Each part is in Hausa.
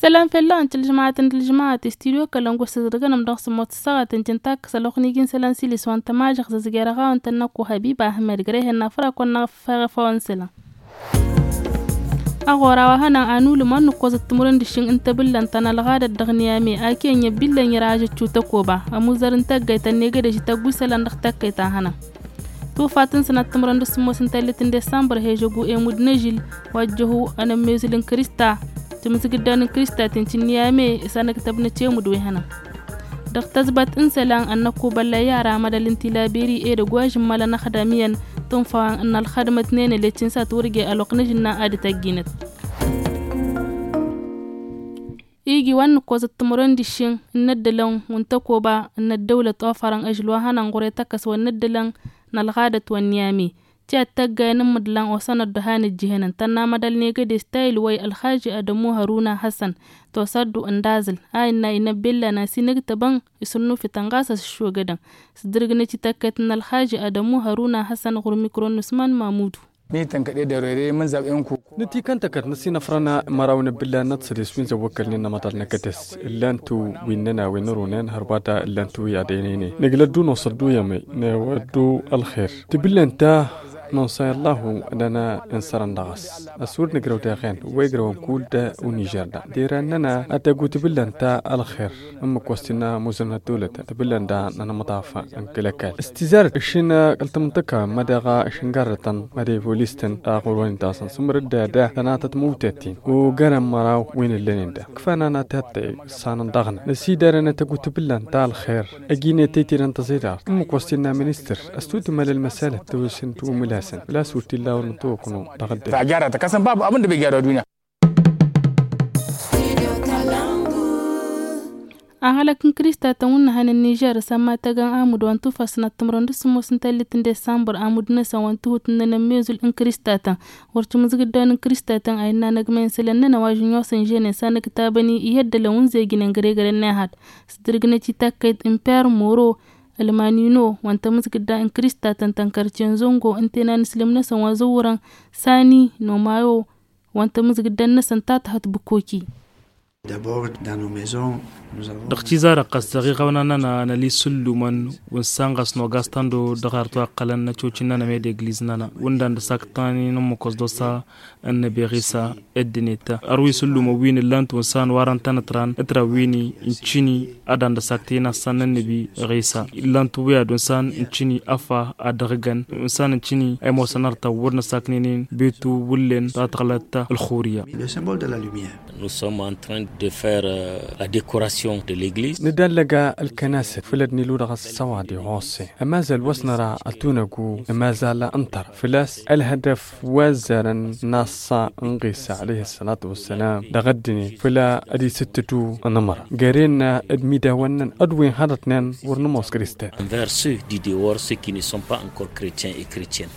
سلام في الله انت الجماعة استيريو كلام قصة رجعنا مدرسة متصاغة تنتاك سلوخني جين سلام سيلس وانت ما جخز زجارها وانت نكو حبيبة أحمد جريه النفرة كنا فغفون سلا أغورا وهنا أنو لما نقوز التمرن دشين انت بلا انت نلغادة دغنيامي أكين يبلا يراجع تشوتكوبا أموزر انت جايتا نيجا تقوي سلا نختك تاهنا توفاتن سنة تمرن دسمو سنتالتين ديسمبر هيجوغو ايمود نجيل وجهو أنا ميزلين كريستا تمسكدان كريستا تنتينيامي سنة كتبنا تيمود وهنا دختزبت انسلان أنكو بلا يارا مدى الانتلابيري ايد قواج مالا نخداميا تنفع أن الخدمة اثنين اللي تنسى تورجي ألوقنجنا آد تاقينت إيجي وان قوز التمرن ديشين الندلون وانتكوبا أن الدولة توفران أجلوها نغوري تكس والندلون نالغادة والنيامي تياتاقا نمدلان وسنة دهان الجهنان تنا مدل نيجا دي ستايل وي الخاج أدمو هارونا حسن توصدو اندازل آينا ينبيلا ناسي نكتبان يسنو في تنغاسة الشو قدن سدرغني تتاكتنا الخاج أدمو هارونا حسن غور ميكرون نسمان مامودو نتي كانت كرنسينا فرنا مراون بالله نتصل يسوين زوكل لنا مطر نكتس إلا انتو ويننا وينرونين هرباتا إلا انتو يادينيني نقلدو نوصدو يمي نودو الخير تبلا انتا نوصي الله أننا انسران دغس أسور نقرو داغين ويقرو نقول دا ونيجر دا ديراننا أتاقو تبلا انتا الخير أما كوستنا موزنة دولة تبلا انتا نانا مطافة انكلاكال استزارة اشينا قلت منطقة مداغا اشنقارة مدي بوليستن أغوين داسن سمرد دا تناتت موتاتين وقرم مراو وين اللينين دا كفانا ناتاتي سانن دغن نسي دارنا تاقو تبلا انتا الخير أجيني تيتي لانتظيرار أما كوستنا منستر أستوت مال المسالة توشن توملا لا سورتي الله ونطوقنو تغدي فجارة كسم باب أبن بيجارة الدنيا أهلكن كريستا تون هن النيجر سما تجان عمود وانتو فسنا تمرن دسمو سنتلتين ديسمبر عمود نسا وانتو تنميزل إن كريستا تن ورتو مزقدان كريستا تن أينا نجمين سلنا واجنيو سنجين سنة كتابني يهد لون زيجين غريغر النهاد سدرجنا تتاكد إمبير مورو المانينو وانت مسكدا ان كريستا تنكرتين زونغو انتنا نسلمنا سوا زورا ساني نومايو وانت مسكدا نسنتات هات بكوكي دختي زارة قصدي غونانا نلي سلومن ونسانغاس نوغاستاندو دغارتو أقلن نتوچنا نميد إغليزنا وندان دساكتاني نموكوز دوسا النبي غيسا الدنيتا أروي سلوم وين اللانت ونسان وارانتان تران اترا ويني انچيني أدان دساكتينا سان النبي غيسا اللانت وياد ونسان انچيني أفا أدغغن ونسان انچيني أمو سنارتا ورنا ساكنينين بيتو ولين تاتغلتا الخورية. Nous sommes en train de faire la décoration de l'église. ندلقا الكناسة فلدني لورغ السوادي غوصي أما زال وسنرا أتونقو أما زال أنطر فلاس الهدف وزارا ناصا انقيس عليه الصلاة والسلام دغدني فلا أدي ستتو نمر قارينا أدميدا ونن أدوين هادتنان ورنموس كريستان Envers ceux du dehors, ceux qui ne sont pas encore chrétiens et chrétiennes.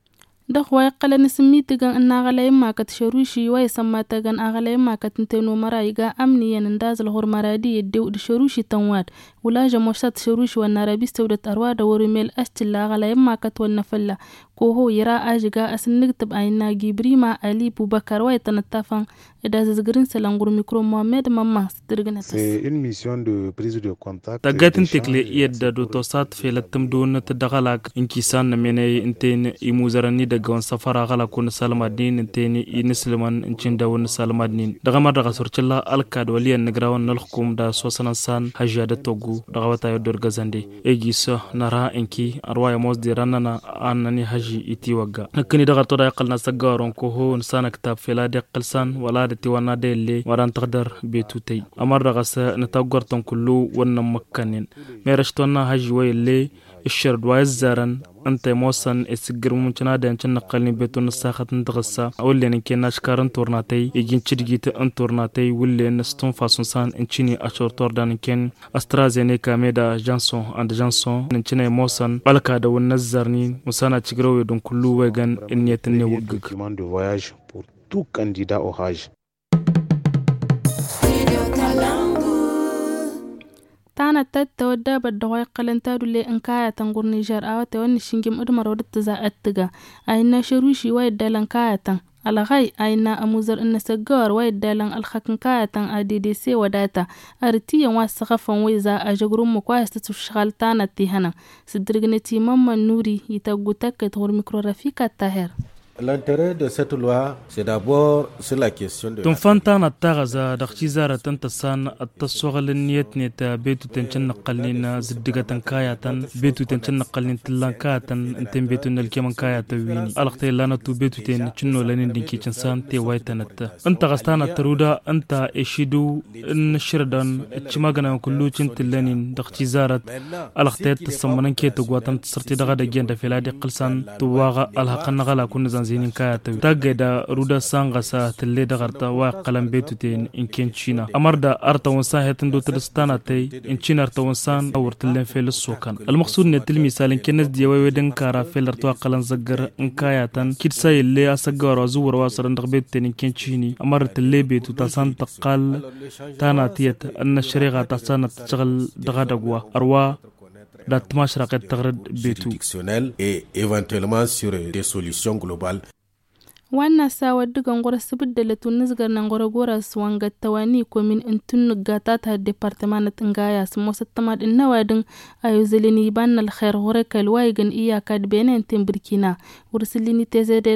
دخ ويقل نسمي تجان أن أغلى ما كتشروشي ويسمى تجان أغلى ما كتنتنو مرايجا أمنيا نداز الغور مرادي يدو شروشي تنواد ولا جموشات شروش والنرابي استودت أرواد ورميل أشتل أغلى ما كتونفلا كوهو يرى أجا أسنكتب أينا جبريما علي بوبكر ويتنتفن إذا زغرين سلانغور ميكرو محمد ماما سترغنتس. C'est une mission de prise de contact. تجاتن تكلي يد دوتوسات في لتمدون تدغلاك إنكيسان مني إنتين يموزرني دعوان سفر غلا كون سالمادين إنتين ينسلمان إنشين داون سالمادين دعما دعسور تلا الكاد ولي النجراون نلحكم دا سوسنا سان حجادة توجو دعوة يدور غزاندي إجيسا نرا إنكي أرواي موز ديراننا أنني حجي إتيوجا لكني دعا تودا يقلنا سجارون كوهو إنسان كتاب فلا دقلسان ولا دتيوانا ديلي وران تقدر بيتوتي أمر دعسا نتوجر تنكلو ونمكنين ميرشتونا حجي ويلي الشرد ويزارن أنت موسن السجر ممكن هذا إنشان نقلني بيتون الساخة نتغسى أولي إنك ناشكارن تورناتي يجين تشجيت أن تورناتي واللي نستون فاسونسان إنشيني أشور توردان كن أسترازينيكا ميدا جانسون عند جانسون إنشيني موسن بالكادا والنزرني مسانا تشجرو يدون كلو ويغن إنيتني وقق. تانا تتودا بدوي قلنتادو لي انكايا تنغور نيجر او توني شينجم ادمر ودت زا اتغا اينا شروشي واي دلنكايا تن alghai aina amuzar inna sagawar wai dalan alhakin kayatan ADDC wadata artiyan wasu kafan wai za a jagurin mu kwaya su shagalta na tihana sidirgnati mamman nuri ita gutaka ta mikrorafika tahir. L'intérêt de cette loi, c'est d'abord sur la question de... تنفانتان التغزة دخشي زارة تنتسان التصوغل النيت نيتا بيتو تنشن نقلين زدقة كاياتا بيتو تنشن نقلين تلان كاياتا انتن بيتو نلكيمان كاياتا ويني ألغتي لانتو بيتو تين چنو لنين دينكي چنسان تي وايتانت انت غستان الترودا انت اشيدو نشردان اتشماغنا كلو چنت لنين دخشي زارة ألغتي تسمنان كيتو قواتن تسرتي دغادا جيندا فيلادي قلسان تواغا ألحقن غالا كون زين كاياتا تاغدا رودا سانغسا تلي دغرتا وقلم بيتوتين إن كان تشينا أمردا أرتا ونسان هيتندو ترستانا تي إن تشينا أرتا ونسان أور تلين في السوكان المقصود نتل مثال إن كنز ديوي ودن كارا في الارتوا قلن زجر إن كاياتان كيد ساي اللي أسجر وزور واصر عند بيتين إن كان تشيني أمر تلي بيتو تسان تقال تانا تيت أن الشريعة تسان تشغل دغادقوا أروا دات ماشرقة تغرد بيتو et éventuellement sur des solutions globales. Wannan sawa digan gora sibidda latun nisgar nan gora gora swanga tawani ko min intun gata ta departament ngaya smo sattama din nawadin ayo zelini banal khair hore kal waygan iyaka de benen tin burkina ursilini tezeder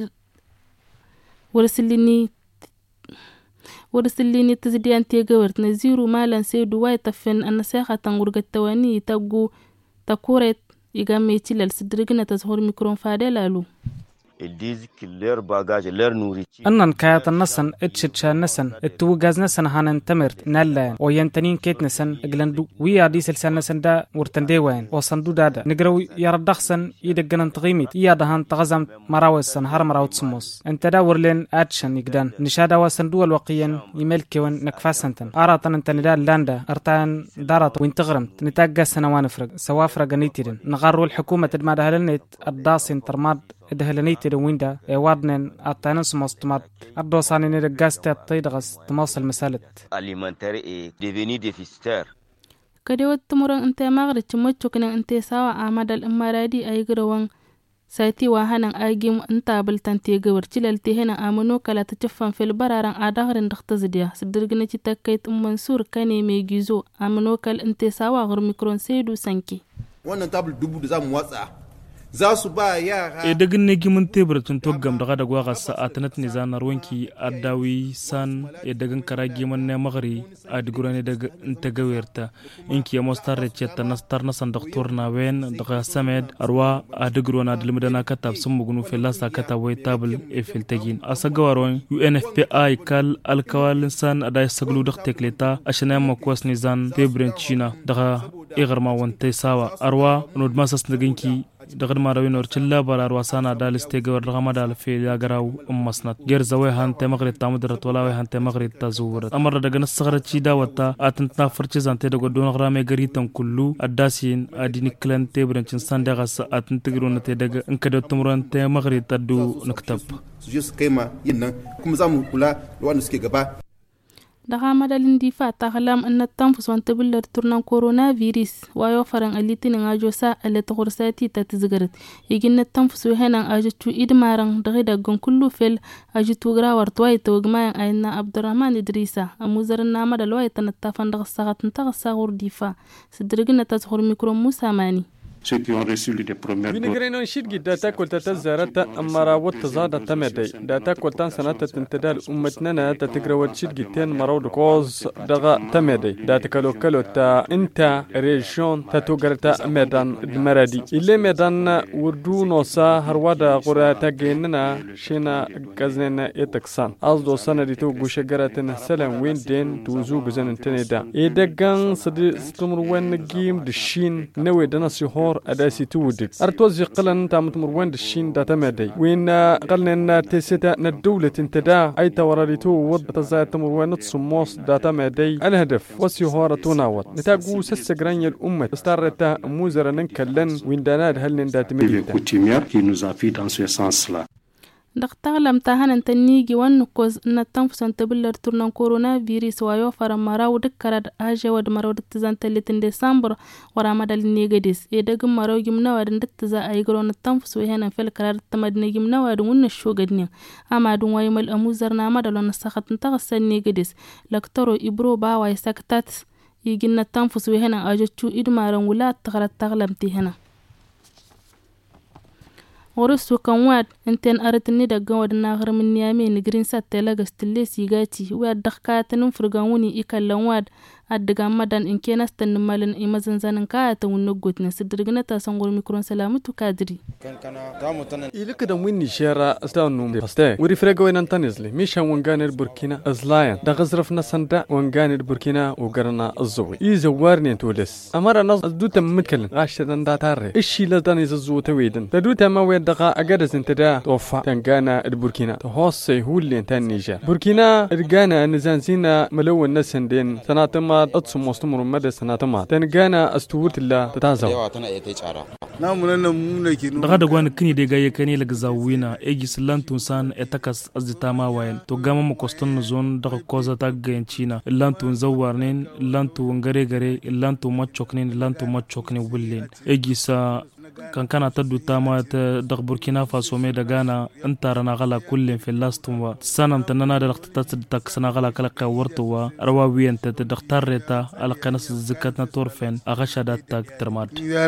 ursilini tezdian tegawrt na ziru malan saydu way tafen an saxa tangurga tawani tagu takuret igame tilal sidrigna tazhur mikron fadelalu. Ils disent que leur bagage, leur nourriture. أنن كايات النسن اتشتشا نسن اتوغاز نسن هانن تمرت نالا وينتنين كيت نسن اجلندو ويا دي سلسان نسن دا ورتنديوين وصندو دادا نقرو يردخسن يدقنن تغيميت يا دهان تغزم مراوسن هر مراوت سموس انت دا ورلين اتشن يقدان نشادا وصندو الوقيين يملكيون نكفاسنتن اراتن انت ندا لاندا ارتان دارت وين تغرمت نتاقا سنوان فرق سوافرق نيتيرن نغارو الحكومة تدماد هلنيت الداسين ترماد دهلنيتي ويندا وادنن اتانس مستمات الدوساني نرجاست الطيدغس تماصل مسالت alimentaire est devenu déficitaire. Kade wattumuran inte magrici moccoknen inte sawa amadal imaradi ay garawan sayti wa hanan agim inta baltanti gawar cilalti hena amano kala ta ciffan fil bararan adagrin dakhtazidiya sidirgina ci takkait mansur kane me gizo amano kal inte sawa gar mikron sedu sanki wannan table dubu da zamu watsa za su ba yara e dagin ne gimin tebur tun toggam daga da gwaga sa'atanat ne zanar wanki adawi san e dagin kara gimin ne magari a digurane daga inta gawerta inki mostar recetta nastar nasan doktor na wen daga samed arwa a digurona dilmidana katab sun mugunu filasa katawai tabul e filtagin asagawaron UNFPA kal alkawalin san ada saglu dak tekleta ashana makwas ne zan tebrin china daga igarma wante sawa arwa nod masas daginki دغد ماروين ورچلا برار واسانا دالسته گور رغما دال في ياغراو امسنت غير زوي هانت مغرب تامدرت ولا هانت مغرب تزور امر دغن صغر چيدا وتا اتنتنا فرچ زانته دغ دون غرامي غريتن كلو اداسين ادين كلن تبرنچن ساندغس اتنتغرون ته دغ انكد تمرن ته مغرب تدو نكتب just kema yinnan kuma zamu kula da wanda suke gaba daga madalin difa ta halam an tanfus wanta billar turnan coronavirus wayo faran alitinin ajo sa alata kursati ta tizgarat igin na tanfus henan ajitu idmaran daga dagon kullu fel ajitu grawar toy to gmayan ayna abdurrahman idrisa amuzaran na madal way tan tafan daga sagat ta sagur difa sidrigna ta zhur mikro musa mani ceux qui ont reçu les premières doses. بنقرينون شيد جدا تاكل تتزارت أمرا وتزاد تمدي دا تاكل تان سنة تنتدال أمتنا تتقرا وتشيد جتين مرود كوز دغا تمدي دا تكلو كلو تا انت ريجون تتوغر تا ميدان المرادي اللي ميدان وردو نوسا هروادا غورا تاقيننا شينا قزننا يتكسان أصدو سنة دي تو قوشة سلام وين دين توزو قزن انتني دا إيدقان ستمر وين جيم دشين نوي دانا سيهور أداسي تودك أرتوزي قلن تامت مروان الشين دا تمادي وين قلنا تسيتا ندولة انتدا أي توراليتو وضع تزايد مروان تصموص دا تمادي الهدف وسيهورة تناوط نتاقو سسقرانيا الأمة استارتا موزرا ننكلن وين داناد هل نندا تمادي qui nous appuie dans ce sens-là. دقتغلم تهانا تنيجي ونكوز إن تنفسن تبلر تورنان كورونا فيروس ويوفر مراو دكرد هاجة ود مراو دتزان تلتين ديسمبر ورامد النيجديس إدغم مراو جمنا ودن دتزا أيقرون التنفس وهنا في الكرار تمدني جمنا ودن الشوغدني أما دون ويم الأموزرنا مدلون السخط نتغسل نيجديس لكترو إبرو باوا سكتات يجينا التنفس وهنا أجتشو إدمارن ولا تغرد تغلمتي هنا ورسو كان انتن أردني دقا ودنا غير من نيامي نجرين سات تلاقى ستلسي جاتي واد دخكاتن فرقاوني إكالن واد أدقا مدن إن كان استنمالن إمازن زانن كاتا ونقوتنا سدرقنا تاسنغور ميكرون سلامتو كادري إلك دم ويني شارع أستاذ فستان وري فرقوا إن أنتنزلي مش وانغان البوركينا أزلاين دا غزرفنا سندا وانغان البوركينا وقرنا الزوي يزوارني تولس أمر نص دوتا متكلن عشان دا تاري إشي لدان يززو تويدن دوتا ما ويد دقا أقدس انتدا توفى تنغانا البوركينا تهوصي هو اللي انتان نيجا بوركينا إرغانا نزانزينا ملو النسن دين سناتما أتصم مستمر مدى سناتما تنغانا أستورت الله تتازو daga da gwan kini de gaye kani lag zawina egi silantun san etakas azitama wayan to gama mo koston zone daga koza ta gancina lantun zawarnin lantu gare gare lantu machoknin lantu machokni wullin egi sa kankana taddu tama ta dag Burkina Faso me dagana antarana gala kullin fi lastum wa sanam tanana da laqtat tak sana gala kala qawartu wa rawawiyan ta daqtarreta al qanas zakatna torfen agashadat tak termat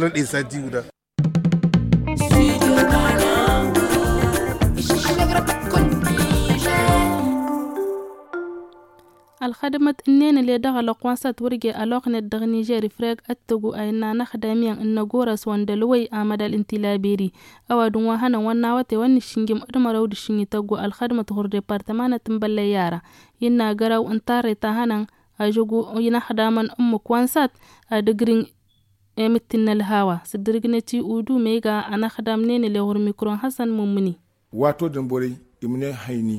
الخدمة إننا اللي دخل قوانسات ورقة ألاقنا الدغنيجيري فريق أتقو أينا نخدميان إن غورس واندلوي آمد الانتلابيري أو دواهانا واناواتي وانشنجم أدمارو دشنجي تقو الخدمة هور ديبارتمانة تنباليارا ينا غراو انتاري تاهانا أجوغو ينخدامان قوانسات أدقرين إمتنا الهوا سدرقنتي أودو ميغا أنا خدامنين اللي هور ميكرون حسن ممني واتو دنبوري إمني هيني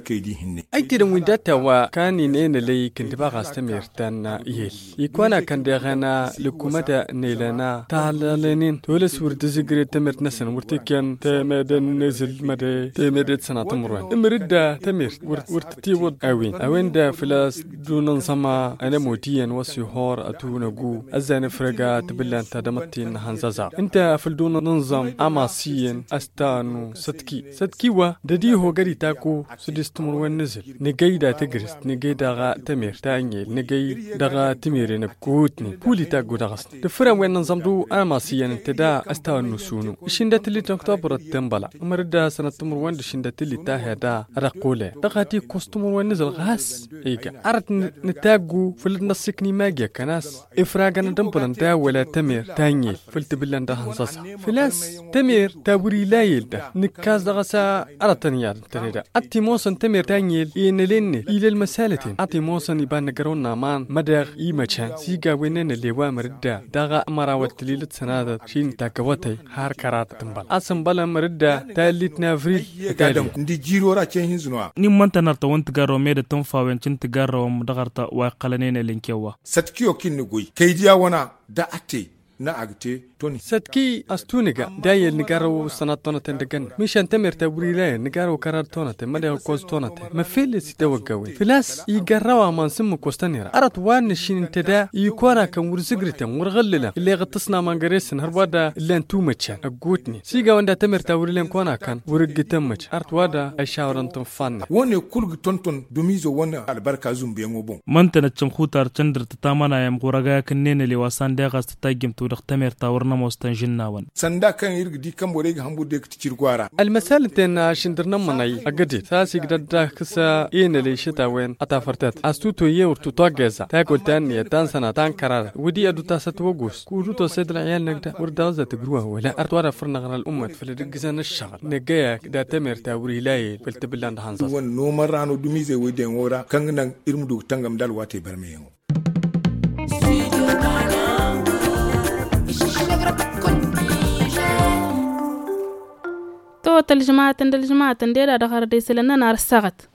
أيتي دم وداتا وكاني نين لي كنت باغا استمر تانا يل يكوانا كان ديغانا لكوماتا نيلانا تعالالينين تولس ورد زيغري تمرت نسن ورتكيان تمدن نزل مدي تمرت سنة تمروان امردا تمرت ورتتيود أوين دا فلاس دون نظام أنا موتيا وسيهور أتونغو أزان فرقا تبلان تدمتين هنزازا انت فلدون نظام أماسيين أستانو ستكي وا ددي هو غري تاكو دستمر ونزل نجيدا تجرس نجيدا غا تمير تانيل نجيدا غا تمير نبكوتني بولي تاجو دغس تفرم وين نظمدو أماسيا انتدا أستوى نسونو شندت اللي تنكتبر التنبلا مردا سنة تمر وين شندت اللي تاهدا رقولة دغاتي كوستمر ونزل غاس إيجا أردت نتاجو فلنسكني ماجيا كناس إفراغنا دمبلا دا ولا تمير تانيل فلتبلان دا هنزاسا فلاس تمير تاوري لايل دا نكاز دغسا أردتنيار تريدا أتي تمر تانيل ينلين إلى المسالتين أتي موسن يبان نجرونا مان مدغ إيمتشان سيجا وينن اللي وامردا دغا مراوة تليلة سنادة شين تاكواتي هار كرات تنبال أسم بلا مردا تاليت نافريل تالم دي جيرو را تشين زنوا نيمان تنارتا وانت جارو ميدا تنفا وانشن تجارو مدغرتا وقلنين اللينكيوا ستكيو كينغوي كيديا وانا دا أتي na agte toni sadki astuniga dayel nigaro sanatona tendegan mishan tamirta burilay nigaro karar tonate mada kostonate ma felis tawagawi filas yigarawa man sum kostanira arat wan shin tada yikora kan wurzigrita murghallila اللي غطسنا ما نقريسن هربادا اللي انتو متشان اقوتني سيقا واندا تمرتا وريلين كونا كان ورق تمج ارت وادا اشاور انتم فن وانا كل تونتون دوميزو وانا البركه زوم بيمو بون منتنا تشمخوتار تشندر تتامانا يم غورغا كنين اللي واسان داغاس تتاجم تودخ تمرتا ورنا موستنجنا وان سندا كان يرق دي كم وريق همبو ديك تشيرغوارا المسألة تنا شندرنا مناي اقدي ساسي قددا كسا ين اللي شتا وين اتافرتات استوتو يورتو توغزا تاكل تاني تان سنه تان كرار ودي ادو تاساتوغوس كوروتو سيد العيال نقدا وردازة تقروها ولا أرتوارا فرنغنا الأمة فلدقزان الشغل نقايا دا تمر تاوري لاي فلتبلان دهانزاز وان نو مرانو دوميزي ويدين ورا كنغنان إرمدو تنغم دال واتي برميو تو تلجماعة ديرا دخار ديسلنا نار السغت